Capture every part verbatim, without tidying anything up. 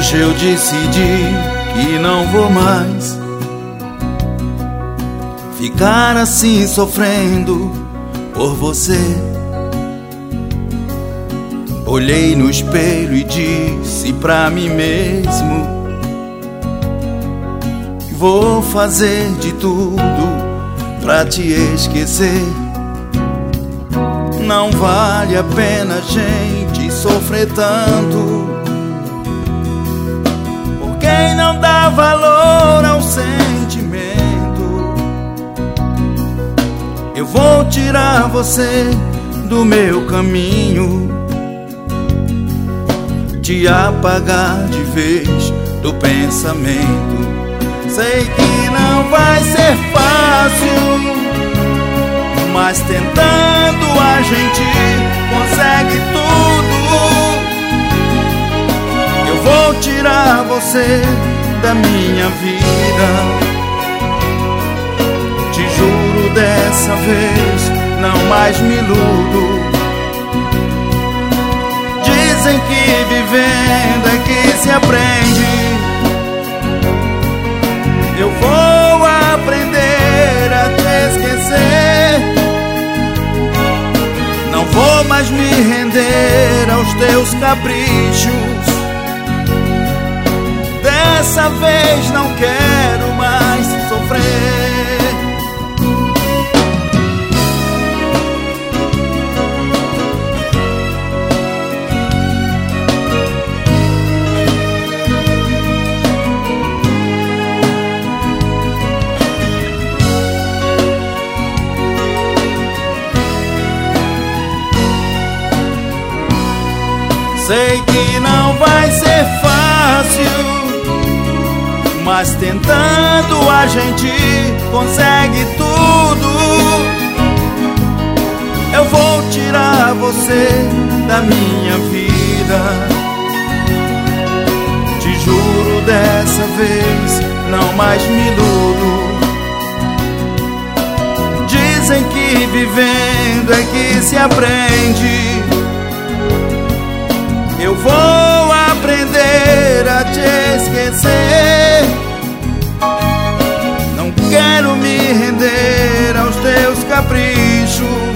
Hoje eu decidi que não vou mais ficar assim sofrendo por você. Olhei no espelho e disse pra mim mesmo: vou fazer de tudo pra te esquecer. Não vale a pena a gente sofrer tanto por quem não dá valor ao sentimento. Eu vou tirar você do meu caminho, te apagar de vez do pensamento. Sei que não vai ser fácil, mas tentando a gente consegue tudo. Eu vou tirar você da minha vida, te juro dessa vez não mais me iludo. Dizem que vivendo é que se aprende. Eu vou aprender a te esquecer. Não vou mais me render aos teus caprichos. Dessa vez não quero mais sofrer. Sei que não vai ser fácil, mas tentando a gente consegue tudo. Eu vou tirar você da minha vida, te juro dessa vez não mais me iludo. Dizem que vivendo é que se aprende. Eu vou aprender a te esquecer. Não quero me render aos teus caprichos.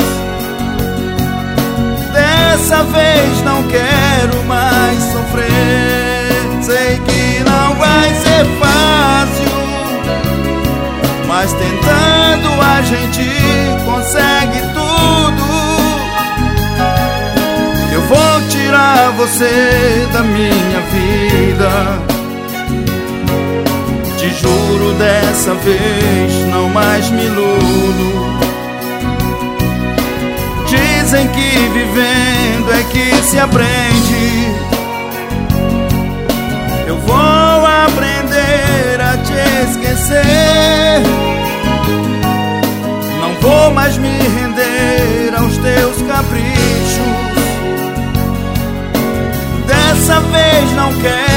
Dessa vez não quero mais sofrer. Sei que não vai ser fácil, mas tentando a gente consegue tudo. Eu vou tirar você da minha vida, te juro dessa vez não mais me iludo. Dizem que vivendo é que se aprende. Eu vou aprender a te esquecer. Não vou mais me render aos teus caprichos. Dessa vez não quero